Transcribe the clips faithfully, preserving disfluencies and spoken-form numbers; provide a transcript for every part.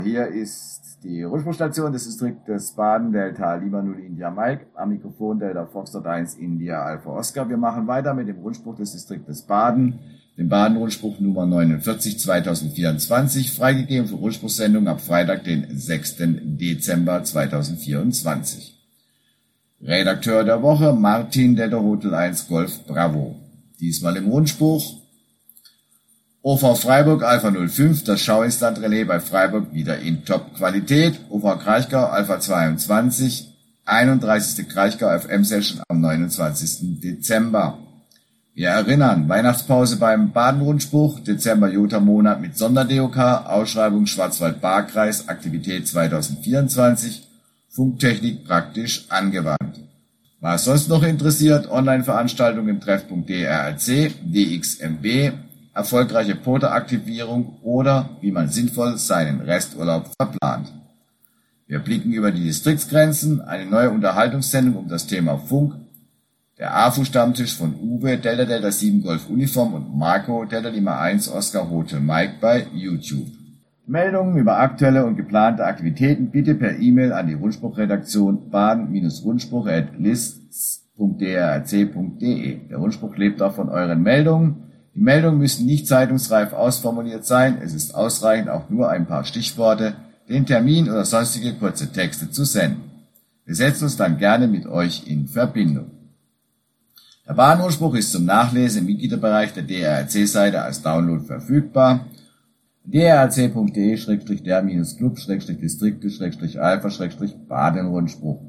Hier ist die Rundfunkstation des Distriktes Baden, Delta Lima null India Mike, am Mikrofon Delta Foxtrot eins India Alpha Oscar. Wir machen weiter mit dem Rundspruch des Distriktes Baden, dem Baden-Rundspruch Nummer neunundvierzig zweitausendvierundzwanzig, freigegeben für Rundspruchsendung ab Freitag, den sechsten Dezember zweitausendvierundzwanzig. Redakteur der Woche Martin Delta Hotel eins Golf Bravo. Diesmal im Rundspruch O V Freiburg Alpha null fünf, das Schauinstant-Relais bei Freiburg wieder in Top-Qualität. O V Kraichgau Alpha zweiundzwanzig, einunddreißigste Kraichgau F M-Session am neunundzwanzigsten Dezember. Wir erinnern, Weihnachtspause beim Baden-Rundspruch, Dezember-Jota-Monat mit Sonder-D O K, Ausschreibung Schwarzwald-Baar-Kreis, Aktivität zweitausendvierundzwanzig, Funktechnik praktisch angewandt. Was sonst noch interessiert, Online-Veranstaltungen Treffpunkt D R R C, D X M B, erfolgreiche Poteraktivierung oder wie man sinnvoll seinen Resturlaub verplant. Wir blicken über die Distriktsgrenzen, eine neue Unterhaltungssendung um das Thema Funk, der A F U-Stammtisch von Uwe, Delta Delta sieben Golf Uniform und Marco, Delta Lima eins Oscar Hotel Mike bei YouTube. Meldungen über aktuelle und geplante Aktivitäten bitte per E-Mail an die Rundspruchredaktion baden-rundspruch at lists punkt d r r c punkt d e. Der Rundspruch lebt auch von euren Meldungen. Die Meldungen müssen nicht zeitungsreif ausformuliert sein, es ist ausreichend, auch nur ein paar Stichworte, den Termin oder sonstige kurze Texte zu senden. Wir setzen uns dann gerne mit euch in Verbindung. Der Baden-Rundspruch ist zum Nachlesen im Mitgliederbereich der D R R C-Seite als Download verfügbar. d r r c punkt d e slash der Club slash Distrikte slash Alpha slash Baden-Rundspruch.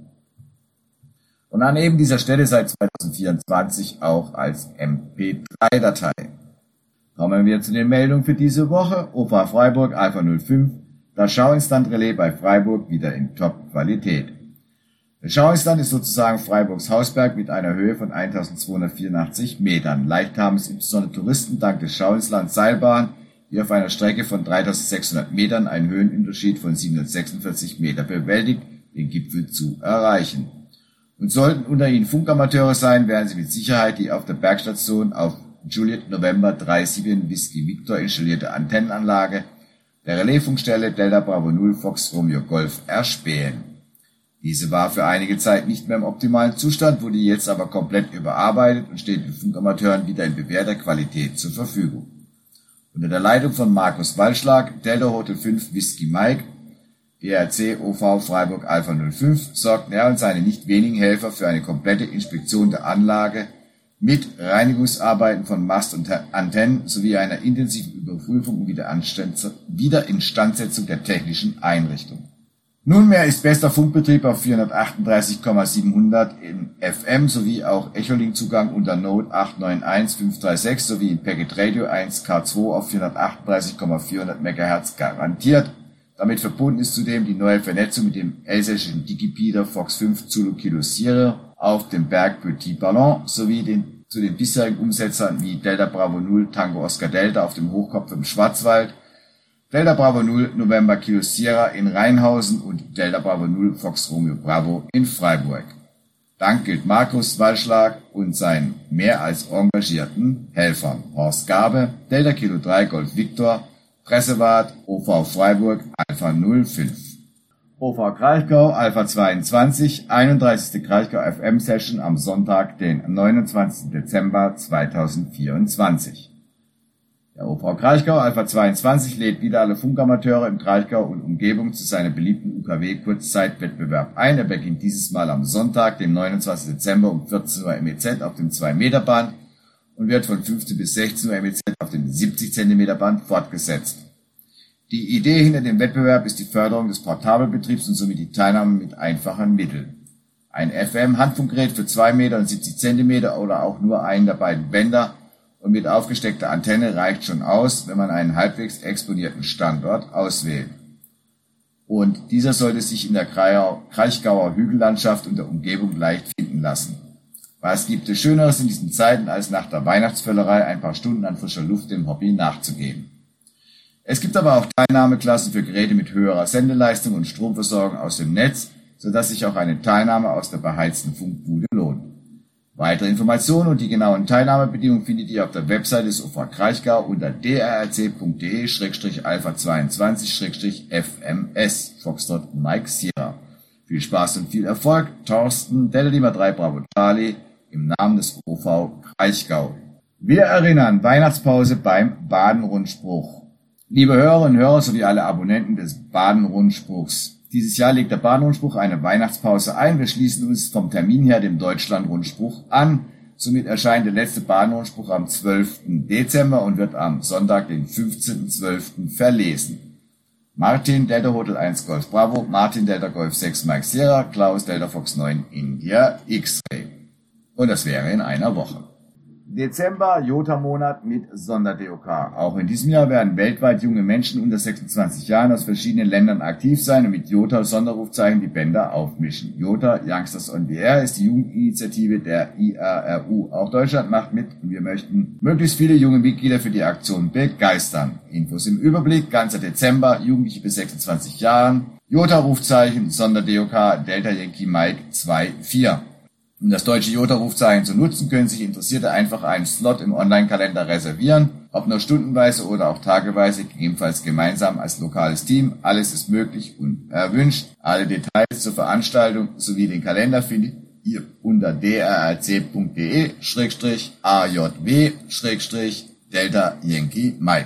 Und an eben dieser Stelle seit zweitausendvierundzwanzig auch als M P drei Datei. Kommen wir zu den Meldungen für diese Woche. O V Freiburg Alpha null fünf, das Schauinstant-Relais bei Freiburg wieder in Top-Qualität. Der Schauinstant ist sozusagen Freiburgs Hausberg mit einer Höhe von eintausendzweihundertvierundachtzig Metern. Leicht haben es insbesondere Touristen dank des Schauinslands Seilbahn, die auf einer Strecke von dreitausendsechshundert Metern einen Höhenunterschied von siebenhundertsechsundvierzig Meter bewältigt, den Gipfel zu erreichen. Und sollten unter Ihnen Funkamateure sein, werden Sie mit Sicherheit die auf der Bergstation auf Juliet November drei sieben Whisky Victor installierte Antennenanlage der Relaisfunkstelle Delta Bravo null Fox Romeo Golf erspähen. Diese war für einige Zeit nicht mehr im optimalen Zustand, wurde jetzt aber komplett überarbeitet und steht den Funkamateuren wieder in bewährter Qualität zur Verfügung. Unter der Leitung von Markus Wallschlag, Delta Hotel fünf Whisky Mike, D R C O V Freiburg Alpha null fünf, sorgten er und seine nicht wenigen Helfer für eine komplette Inspektion der Anlage mit Reinigungsarbeiten von Mast und Antennen sowie einer intensiven Überprüfung und Wiederinstandsetzung der technischen Einrichtung. Nunmehr ist bester Funkbetrieb auf vierhundertachtunddreißig Komma siebenhundert in F M sowie auch Echolink-Zugang unter Node acht neun eins fünf drei sechs sowie in Packet Radio eins K zwei auf vierhundertachtunddreißig Komma vierhundert Megahertz garantiert. Damit verbunden ist zudem die neue Vernetzung mit dem elsässischen Digipeater Fox fünf Zulu Kilo Sierra auf dem Berg Petit Ballon sowie den, zu den bisherigen Umsetzern wie Delta Bravo null Tango Oscar Delta auf dem Hochkopf im Schwarzwald, Delta Bravo null November Kilo Sierra in Rheinhausen und Delta Bravo null Fox Romeo Bravo in Freiburg. Dank gilt Markus Wallschlag und seinen mehr als engagierten Helfern Horst Gabe, Delta Kilo drei Golf Victor, Pressewart, O V Freiburg, Alpha null fünf. O V Kraichgau, Alpha zweiundzwanzig, einunddreißigste Kraichgau F M-Session am Sonntag, den neunundzwanzigsten Dezember zweitausendvierundzwanzig. Der O V Kraichgau, Alpha zweiundzwanzig, lädt wieder alle Funkamateure im Kraichgau und Umgebung zu seinem beliebten U K W-Kurzzeitwettbewerb ein. Er beginnt dieses Mal am Sonntag, dem neunundzwanzigsten Dezember um vierzehn Uhr M E Z auf dem zwei Meter Band und wird von fünfzehn bis sechzehn Uhr M E Z auf dem siebzig Zentimeter Band fortgesetzt. Die Idee hinter dem Wettbewerb ist die Förderung des Portabelbetriebs und somit die Teilnahme mit einfachen Mitteln. Ein F M-Handfunkgerät für zwei Meter und siebzig Zentimeter oder auch nur einen der beiden Bänder und mit aufgesteckter Antenne reicht schon aus, wenn man einen halbwegs exponierten Standort auswählt. Und dieser sollte sich in der Kraichgauer Hügellandschaft und der Umgebung leicht finden lassen. Was gibt es Schöneres in diesen Zeiten, als nach der Weihnachtsvöllerei ein paar Stunden an frischer Luft dem Hobby nachzugeben? Es gibt aber auch Teilnahmeklassen für Geräte mit höherer Sendeleistung und Stromversorgung aus dem Netz, sodass sich auch eine Teilnahme aus der beheizten Funkbude lohnt. Weitere Informationen und die genauen Teilnahmebedingungen findet ihr auf der Website des U V Kraichgau unter d r r c punkt d e slash alpha zweiundzwanzig slash f m s Foxtrot Mike Sierra. Viel Spaß und viel Erfolg, Thorsten, Delta Lima drei Bravo Charlie, im Namen des U V Kraichgau. Wir erinnern, Weihnachtspause beim Baden-Rundspruch. Liebe Hörerinnen und Hörer sowie alle Abonnenten des Baden-Rundspruchs. Dieses Jahr legt der Baden-Rundspruch eine Weihnachtspause ein. Wir schließen uns vom Termin her dem Deutschland-Rundspruch an. Somit erscheint der letzte Baden-Rundspruch am zwölften Dezember und wird am Sonntag, den fünfzehnten zwölften verlesen. Martin, Delta Hotel eins Golf Bravo, Martin, Delta Golf sechs Mike Sierra, Klaus, Delta Fox neun India X-Ray. Und das wäre in einer Woche. Dezember, Jota-Monat mit Sonder-D O K. Auch in diesem Jahr werden weltweit junge Menschen unter sechsundzwanzig Jahren aus verschiedenen Ländern aktiv sein und mit Jota-Sonderrufzeichen die Bänder aufmischen. Jota Youngsters on the Air ist die Jugendinitiative der I A R U. Auch Deutschland macht mit und wir möchten möglichst viele junge Mitglieder für die Aktion begeistern. Infos im Überblick, ganzer Dezember, Jugendliche bis sechsundzwanzig Jahren, Jota-Rufzeichen, Sonder-D O K, Delta Yankee Mike zwei vier. Um das deutsche Jota-Rufzeichen zu nutzen, können sich Interessierte einfach einen Slot im Online-Kalender reservieren, ob nur stundenweise oder auch tageweise, gegebenenfalls gemeinsam als lokales Team. Alles ist möglich und erwünscht. Alle Details zur Veranstaltung sowie den Kalender findet ihr unter d r r c punkt d e slash a j w slash Delta Yankee Mike.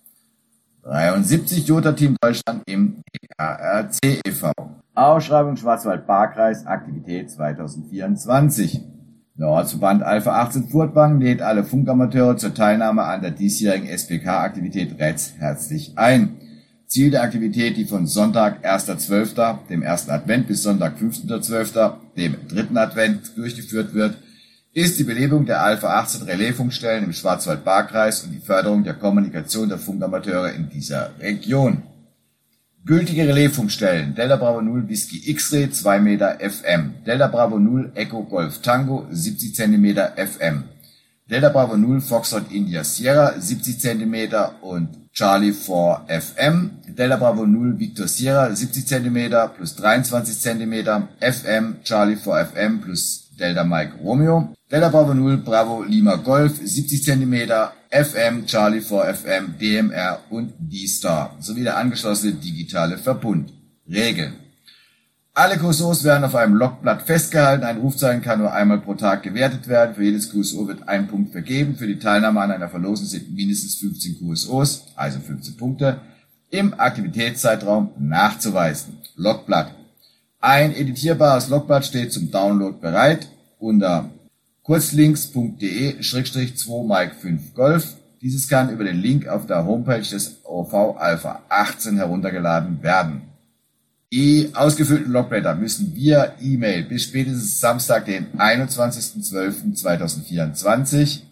dreiundsiebzig Jota-Team Deutschland im D R R C e V. Ausschreibung Schwarzwald-Baar-Kreis, Aktivität zweitausendvierundzwanzig. Der Ortsverband Alpha achtzehn Furtwangen lädt alle Funkamateure zur Teilnahme an der diesjährigen S P K-Aktivität R E Z herzlich ein. Ziel der Aktivität, die von Sonntag erster zwölfter, dem ersten Advent, bis Sonntag fünfzehnter zwölfter, dem dritten Advent, durchgeführt wird, ist die Belebung der Alpha achtzehn Relaisfunkstellen im Schwarzwald-Baar-Kreis und die Förderung der Kommunikation der Funkamateure in dieser Region. Gültige Relaisfunkstellen: Delta Bravo null Whisky X-Ray zwei Meter F M, Delta Bravo null Echo Golf Tango siebzig Zentimeter F M, Delta Bravo null Foxtrot India Sierra siebzig Zentimeter und Charlie vier F M, Delta Bravo null Victor Sierra siebzig Zentimeter plus dreiundzwanzig Zentimeter F M, Charlie vier F M plus Delta Mike Romeo, Delta Bravo null Bravo Lima Golf siebzig Zentimeter F M, Charlie vier F M, D M R und D-Star sowie der angeschlossene digitale Verbund. Regeln: Alle Q S Os werden auf einem Logblatt festgehalten. Ein Rufzeichen kann nur einmal pro Tag gewertet werden. Für jedes Q S O wird ein Punkt vergeben. Für die Teilnahme an einer Verlosung sind mindestens fünfzehn Q S Os, also fünfzehn Punkte, im Aktivitätszeitraum nachzuweisen. Logblatt: Ein editierbares Logblatt steht zum Download bereit unter kurzlinks punkt d e slash zwei Mike fünf Golf. Dieses kann über den Link auf der Homepage des O V Alpha achtzehn heruntergeladen werden. Die ausgefüllten Logblätter müssen via E-Mail bis spätestens Samstag, den einundzwanzigsten zwölften zweitausendvierundzwanzig,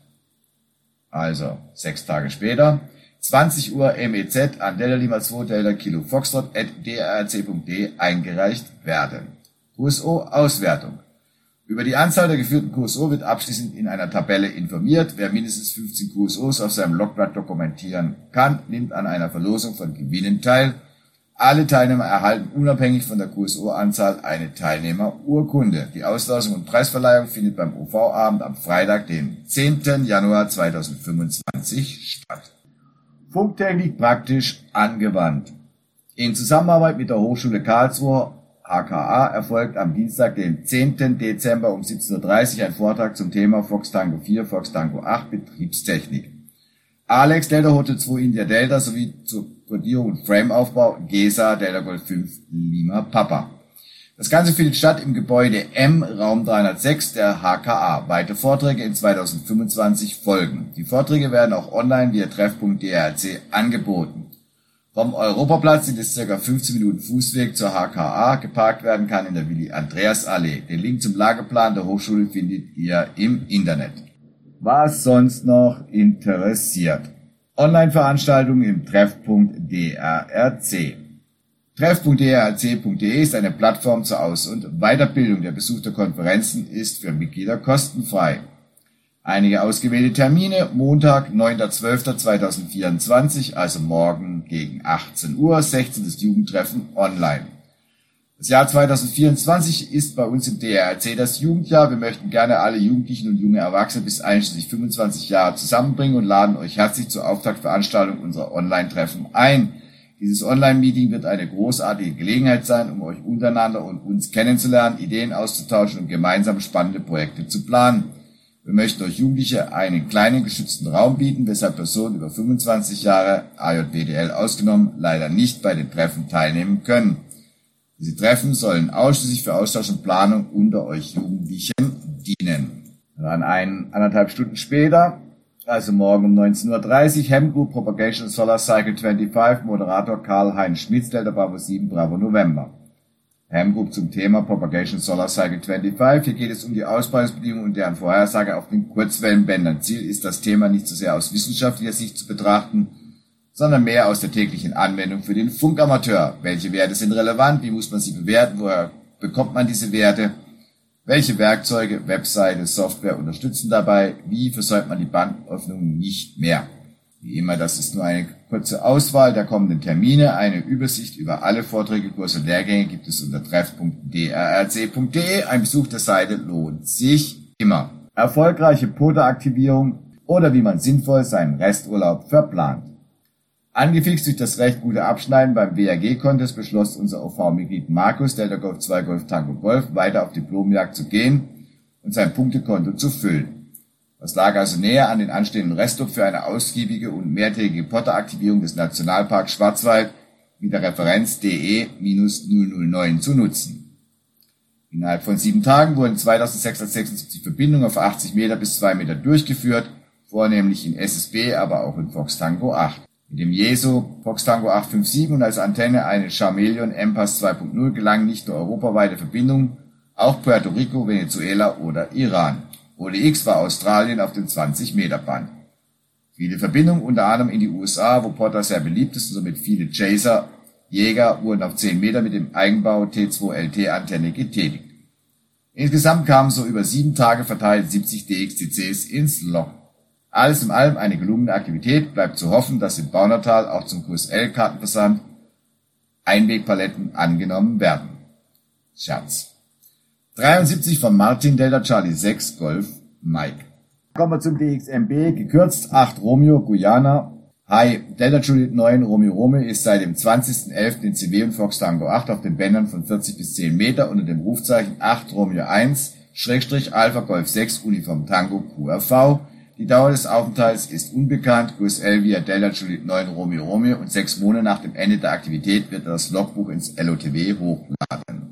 also sechs Tage später, zwanzig Uhr M E Z an Delta Lima zwei Delta Kilo Foxtrot at d r r c punkt d e eingereicht werden. Q S O-Auswertung: Über die Anzahl der geführten Q S O wird abschließend in einer Tabelle informiert. Wer mindestens fünfzehn Q S Os auf seinem Logblatt dokumentieren kann, nimmt an einer Verlosung von Gewinnen teil. Alle Teilnehmer erhalten unabhängig von der Q S O-Anzahl eine Teilnehmerurkunde. Die Auslosung und Preisverleihung findet beim O V-Abend am Freitag, den zehnten Januar zweitausendfünfundzwanzig statt. Funktechnik praktisch angewandt. In Zusammenarbeit mit der Hochschule Karlsruhe H K A erfolgt am Dienstag, den zehnten Dezember um siebzehn Uhr dreißig ein Vortrag zum Thema Fox Tango vier, Fox Tango acht Betriebstechnik. Alex, Delta Hotel zwei India Delta sowie zur Codierung und Frameaufbau G E S A Delta Golf fünf Lima Papa. Das Ganze findet statt im Gebäude M, Raum dreihundertsechs der H K A. Weitere Vorträge in zweitausendfünfundzwanzig folgen. Die Vorträge werden auch online via treff punkt d r r c angeboten. Vom Europaplatz sind es ca. fünfzehn Minuten Fußweg zur H K A. Geparkt werden kann in der Willi-Andreas-Allee. Den Link zum Lageplan der Hochschule findet ihr im Internet. Was sonst noch interessiert: Online-Veranstaltungen im treff punkt d r r c. treff punkt d r r c punkt d e ist eine Plattform zur Aus- und Weiterbildung. Der Besuch der Konferenzen ist für Mitglieder kostenfrei. Einige ausgewählte Termine: Montag, neunter zwölfter zweitausendvierundzwanzig, also morgen gegen achtzehn Uhr, sechzehntes Jugendtreffen online. Das Jahr zweitausendvierundzwanzig ist bei uns im D R R C das Jugendjahr. Wir möchten gerne alle Jugendlichen und junge Erwachsene bis einschließlich fünfundzwanzig Jahre zusammenbringen und laden euch herzlich zur Auftaktveranstaltung unserer Online-Treffen ein. Dieses Online-Meeting wird eine großartige Gelegenheit sein, um euch untereinander und uns kennenzulernen, Ideen auszutauschen und gemeinsam spannende Projekte zu planen. Wir möchten euch Jugendliche einen kleinen geschützten Raum bieten, weshalb Personen über fünfundzwanzig Jahre, A J B D L ausgenommen, leider nicht bei den Treffen teilnehmen können. Diese Treffen sollen ausschließlich für Austausch und Planung unter euch Jugendlichen dienen. Dann ein, anderthalb Stunden später, also morgen um neunzehn Uhr dreißig, Hem Group Propagation Solar Cycle fünfundzwanzig, Moderator Karl-Heinz Schmitz, Delta Bravo sieben, Bravo November. Hem Group zum Thema Propagation Solar Cycle fünfundzwanzig. Hier geht es um die Ausbreitungsbedingungen und deren Vorhersage auf den Kurzwellenbändern. Ziel ist das Thema nicht so sehr aus wissenschaftlicher Sicht zu betrachten, sondern mehr aus der täglichen Anwendung für den Funkamateur. Welche Werte sind relevant? Wie muss man sie bewerten? Woher bekommt man diese Werte? Welche Werkzeuge, Webseite, Software unterstützen dabei? Wie versäumt man die Bandöffnung nicht mehr? Wie immer, das ist nur eine kurze Auswahl der kommenden Termine. Eine Übersicht über alle Vorträge, Kurse und Lehrgänge gibt es unter treff punkt d r r c punkt d e. Ein Besuch der Seite lohnt sich immer. Erfolgreiche P O D A-Aktivierung oder wie man sinnvoll seinen Resturlaub verplant. Angefixt durch das recht gute Abschneiden beim W R G-Contest beschloss unser O V-Mitglied Markus, Delta Golf zwei Golf Tango Golf, weiter auf Diplomjagd zu gehen und sein Punktekonto zu füllen. Was lag also näher, an den anstehenden Restop für eine ausgiebige und mehrtägige Potter-Aktivierung des Nationalparks Schwarzwald mit der Referenz D E null null neun zu nutzen. Innerhalb von sieben Tagen wurden zweitausendsechshundertsechsundsiebzig Verbindungen auf achtzig Meter bis zwei Meter durchgeführt, vornehmlich in S S B, aber auch in Fox Tango acht. Mit dem Jeso Fox Tango acht fünf sieben und als Antenne eine Charmeleon M-Pass zwei punkt null gelangen nicht nur europaweite Verbindungen, auch Puerto Rico, Venezuela oder Iran. O D X war Australien auf dem zwanzig Meter Band. Viele Verbindungen, unter anderem in die U S A, wo Potter sehr beliebt ist und somit viele Chaser, Jäger, wurden auf zehn Meter mit dem Eigenbau T zwei L T-Antenne getätigt. Insgesamt kamen so über sieben Tage verteilt siebzig D X T Cs ins Log. Alles in allem eine gelungene Aktivität, bleibt zu hoffen, dass im Baunatal auch zum Q S L-Kartenversand Einwegpaletten angenommen werden. Scherz. dreiundsiebzig von Martin, Delta Charlie sechs Golf Mike. Kommen wir zum D X M B, gekürzt acht Romeo Guyana. Hi, Delta Juliet neun Romeo Romeo ist seit dem zwanzigsten elften in C W und Fox Tango acht auf den Bändern von vierzig bis zehn Meter unter dem Rufzeichen acht Romeo eins Schrägstrich Alpha Golf sechs Uniform Tango Q R V. Die Dauer des Aufenthalts ist unbekannt. Q S L via Delta Juliet neun Romeo Romeo und sechs Monate nach dem Ende der Aktivität wird das Logbuch ins L O T W hochladen.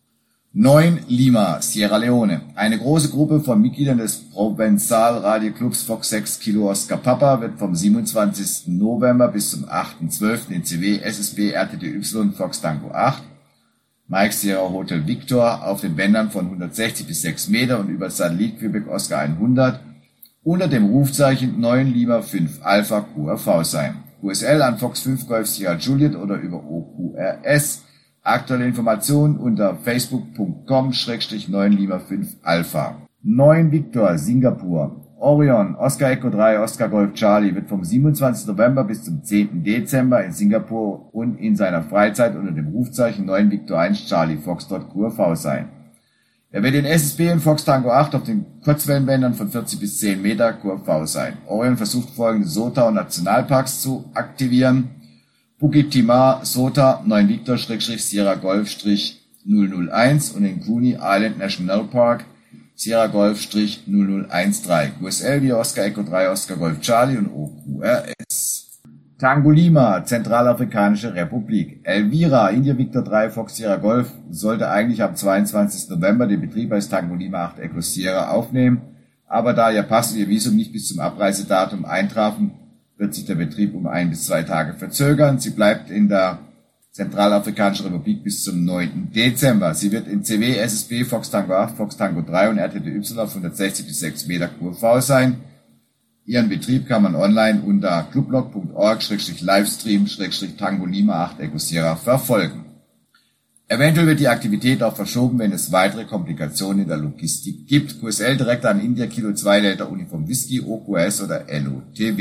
neun Lima, Sierra Leone. Eine große Gruppe von Mitgliedern des Provençal Radio Clubs Fox sechs Kilo Oscar Papa wird vom siebenundzwanzigsten November bis zum achten zwölften in C W, S S B, R T T Y, Fox Tango acht, Mike Sierra Hotel Victor auf den Bändern von hundertsechzig bis sechs Meter und über Satellit Quebec Oscar hundert unter dem Rufzeichen neun Lima fünf Alpha Q R V sein. Q S L an Fox fünf Golf Sierra Juliet oder über O Q R S. Aktuelle Informationen unter facebook punkt com Schrägstrich neun Lima fünf Alpha. neun Victor, Singapur. Orion, Oscar Echo drei, Oscar Golf Charlie wird vom siebenundzwanzigsten November bis zum zehnten Dezember in Singapur und in seiner Freizeit unter dem Rufzeichen neun Victor eins Charlie Foxtrot Q R V sein. Er wird in S S B und Fox Tango acht auf den Kurzwellenbändern von vierzig bis zehn Meter Q R V sein. Orion versucht folgende Sota und Nationalparks zu aktivieren. Bukit Timah, Sota, neun Victor Sierra Golf null null eins und in Coney Island National Park Sierra Golf null null eins drei. Q S L via Oscar Echo drei Oscar Golf Charlie und O Q R S. Tango Lima, Zentralafrikanische Republik. Elvira, India Victor drei Fox Sierra Golf sollte eigentlich am zweiundzwanzigsten November den Betrieb als Tango Lima acht Echo Sierra aufnehmen, aber da ihr Pass und ihr Visum nicht bis zum Abreisedatum eintrafen, wird sich der Betrieb um ein bis zwei Tage verzögern. Sie bleibt in der Zentralafrikanischen Republik bis zum neunten Dezember. Sie wird in C W, S S B, Fox Tango acht, Fox Tango drei und R T T Y auf hundertsechzig bis sechs Meter Q R V sein. Ihren Betrieb kann man online unter clublog punkt org Schrägstrich livestream Schrägstrich Tango Lima acht Echo Sierra verfolgen. Eventuell wird die Aktivität auch verschoben, wenn es weitere Komplikationen in der Logistik gibt. Q S L direkt an India Kilo zwei Delta Uniform Whisky, O Q S oder L O T W.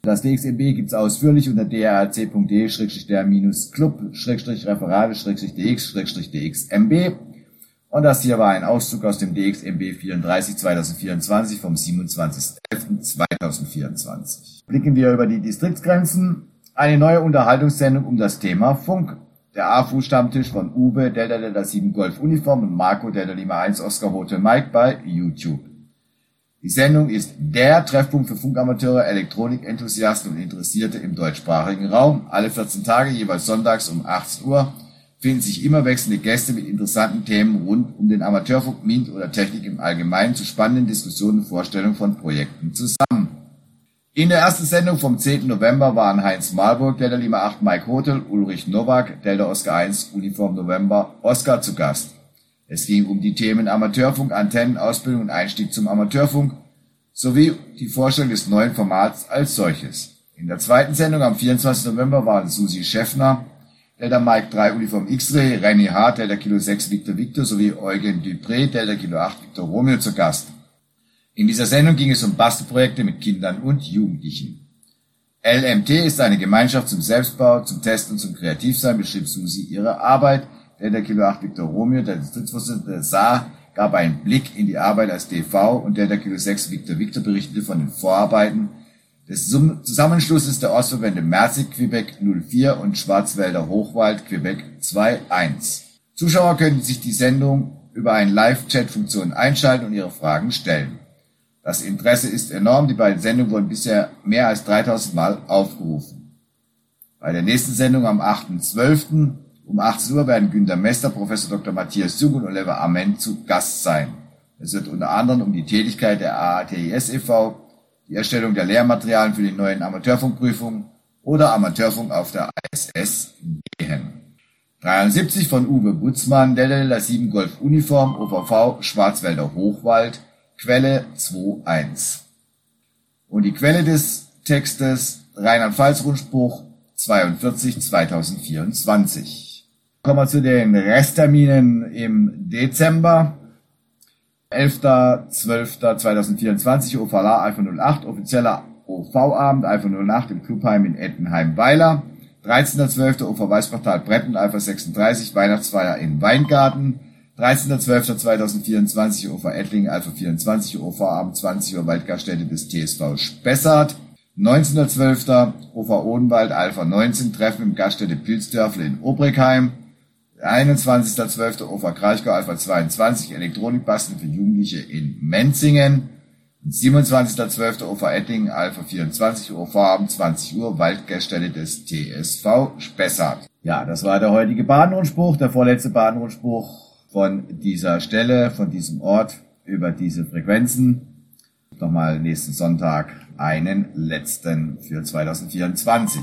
Das D X M B gibt's ausführlich unter d r a c punkt d e slash der Club Referate D X D X M B. Und das hier war ein Auszug aus dem D X M B vierunddreißig zweitausendvierundzwanzig vom siebenundzwanzigsten elften zweitausendvierundzwanzig. Blicken wir über die Distriktsgrenzen. Eine neue Unterhaltungssendung um das Thema Funk. Der A F U-Stammtisch von Uwe, Delta Delta sieben Golf Uniform und Marco, Delta Lima eins Oscar Hotel Mike bei YouTube. Die Sendung ist der Treffpunkt für Funkamateure, Elektronikenthusiasten und Interessierte im deutschsprachigen Raum. Alle vierzehn Tage, jeweils sonntags um achtzehn Uhr, finden sich immer wechselnde Gäste mit interessanten Themen rund um den Amateurfunk, M I N T oder Technik im Allgemeinen zu spannenden Diskussionen und Vorstellungen von Projekten zusammen. In der ersten Sendung vom zehnten November waren Heinz Marburg, Delta Lima acht Mike Hotel, Ulrich Nowak, Delta Oscar eins Uniform November Oscar zu Gast. Es ging um die Themen Amateurfunk, Antennen, Ausbildung und Einstieg zum Amateurfunk sowie die Vorstellung des neuen Formats als solches. In der zweiten Sendung am vierundzwanzigsten November waren Susi Schäffner, Delta Mike drei Uniform X-Ray, René Hart, Delta Kilo sechs Victor Victor sowie Eugen Dupré, Delta Kilo acht Victor Romeo zu Gast. In dieser Sendung ging es um Bastelprojekte mit Kindern und Jugendlichen. L M T ist eine Gemeinschaft zum Selbstbau, zum Testen und zum Kreativsein, beschrieb Susi ihre Arbeit. Delta Kilo acht Victor Romeo, der Distriktsvorsitzende Saar, gab einen Blick in die Arbeit als D V und Delta Kilo sechs Victor Victor berichtete von den Vorarbeiten des Zusammenschlusses der Ostverbände Merzig Quebec null vier und Schwarzwälder Hochwald Quebec zwei eins. Zuschauer können sich die Sendung über eine Live-Chat-Funktion einschalten und ihre Fragen stellen. Das Interesse ist enorm, die beiden Sendungen wurden bisher mehr als dreitausend Mal aufgerufen. Bei der nächsten Sendung am achten zwölften um achtzehn Uhr werden Günter Mester, Professor Doktor Matthias Zug und Oliver Ament zu Gast sein. Es wird unter anderem um die Tätigkeit der A A T I S e V, die Erstellung der Lehrmaterialien für die neuen Amateurfunkprüfungen oder Amateurfunk auf der I S S gehen. dreiundsiebzig von Uwe Butzmann, Delta Delta sieben Golf Uniform, O V V, Schwarzwälder Hochwald, Quelle zwei eins. Und die Quelle des Textes Rheinland-Pfalz-Rundspruch zweiundvierzig zweitausendvierundzwanzig. Kommen wir zu den Restterminen im Dezember. elfter zwölfter zweitausendvierundzwanzig, O V L A Alpha null acht, offizieller O V-Abend Alpha null acht im Clubheim in Ettenheim-Weiler. dreizehnter zwölfter O V Weißbachtal Bretten Alpha sechsunddreißig, Weihnachtsfeier in Weingarten. dreizehnter zwölfter zweitausendvierundzwanzig O V Ettlingen Alpha vierundzwanzig, O V-Abend zwanzig Uhr Waldgaststätte des T S V Spessart. neunzehnter zwölfter O V Odenwald Alpha neunzehn, Treffen im Gaststätte Pilzdörfle in Obrigheim. einundzwanzigster zwölfter O V Kraichgau Alpha zweiundzwanzig, Elektronikbasteln für Jugendliche in Menzingen. siebenundzwanzigster zwölfter O V Ettlingen Alpha vierundzwanzig, O V-Abend zwanzig Uhr, Waldgaststätte des T S V Spessart. Ja, das war der heutige Badenrundspruch, der vorletzte Badenrundspruch von dieser Stelle, von diesem Ort über diese Frequenzen. Nochmal nächsten Sonntag einen letzten für zweitausendvierundzwanzig.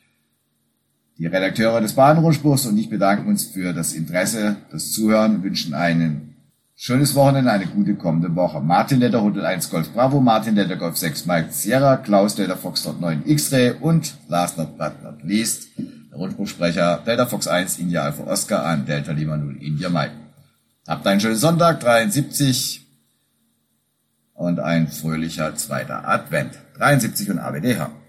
Die Redakteure des Badenrundspruchs und ich bedanken uns für das Interesse, das Zuhören, wünschen ein schönes Wochenende, eine gute kommende Woche. Martin Delta Hotel eins Golf Bravo, Martin Delta Golf sechs Mike Sierra, Klaus Delta Foxtrot neun X-Ray und last not but not least der Rundspruchsprecher Delta Fox eins India Alpha Oscar an Delta Lima null India Mike. Habt einen schönen Sonntag, dreiundsiebzig und ein fröhlicher zweiter Advent. dreiundsiebzig und A W D H.